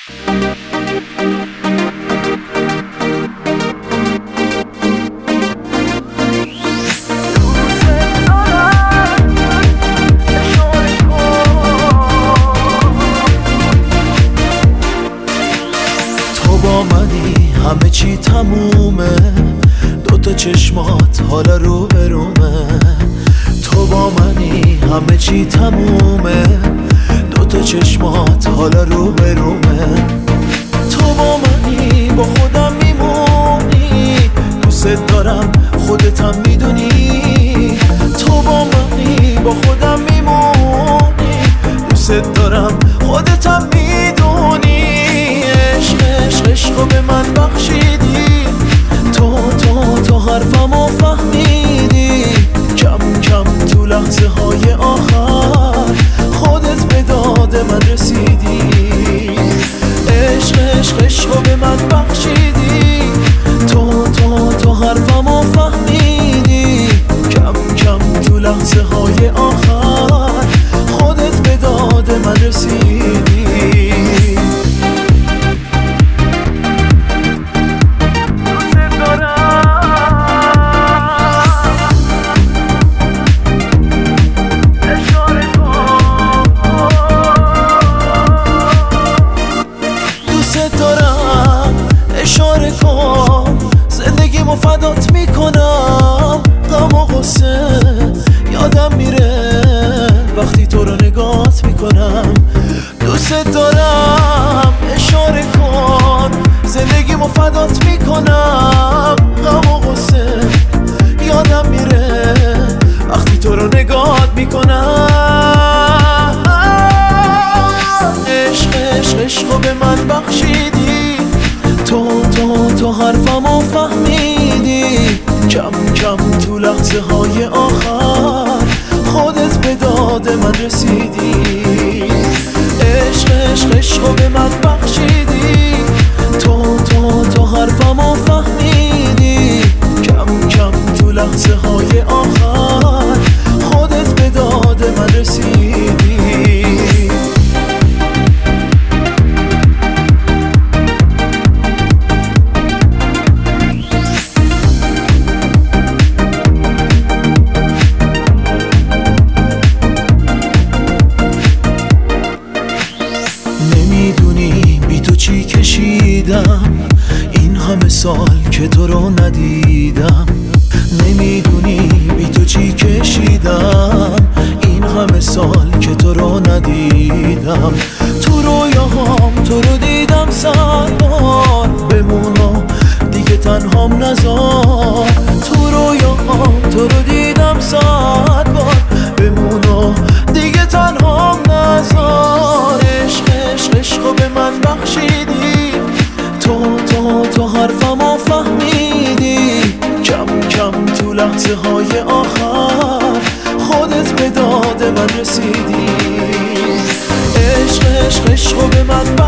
همه چی تمومه، دوتا چشمات حالا رو برومه. تو با منی همه چی تمومه، دوتا چشمات حالا رو برومه. تو با منی با خودم میمونی، دوست دارم خودتم میدونی. تو با منی با خودم میمونی، دوست دارم خودتم میدونی. عشقو به من بخشیدی، تو حرفمو فهمیدی. کم کم تو لحظه های آخر خودت به داد من رسیدی. عشقو به من بخشیدی، تو حرفمو فهمیدی. کم کم تو لحظه های آخر خودت به داد من رسیدی. اشاره کن زندگیمو فدات میکنم. غم و غصه یادم میره وقتی تو رو نگات میکنم. دوست دارم اشاره کن زندگیمو فدات میکنم. غم و غصه یادم میره وقتی تو رو نگات میکنم. عشقو به من بخشیدی، تو حرفمو فهمیدی. کم کم تو لحظه های آخر خودت به داد من رسیدی. عشقو به من بخشیدی، تو حرفمو فهمیدی. کم کم تو لحظه های آخر خودت به داد من رسیدی. نمیدونی بی تو چی کشیدم این همه سال که تو رو ندیدم. نمیدونی بی تو چی کشیدم این همه سال که تو رو ندیدم. تو رویاهام تو رو دیدم 100 بار، بمونم دیگه تنهام نذار. تو رویاهام تو رو دیدم 100 بار، بمونم دیگه تنهام نذار. عشقو به من بخشیدی، تو حرفمو فهمیدی. کم کم تو لحظه های آخر خودت به داد من رسیدی. عشقو به من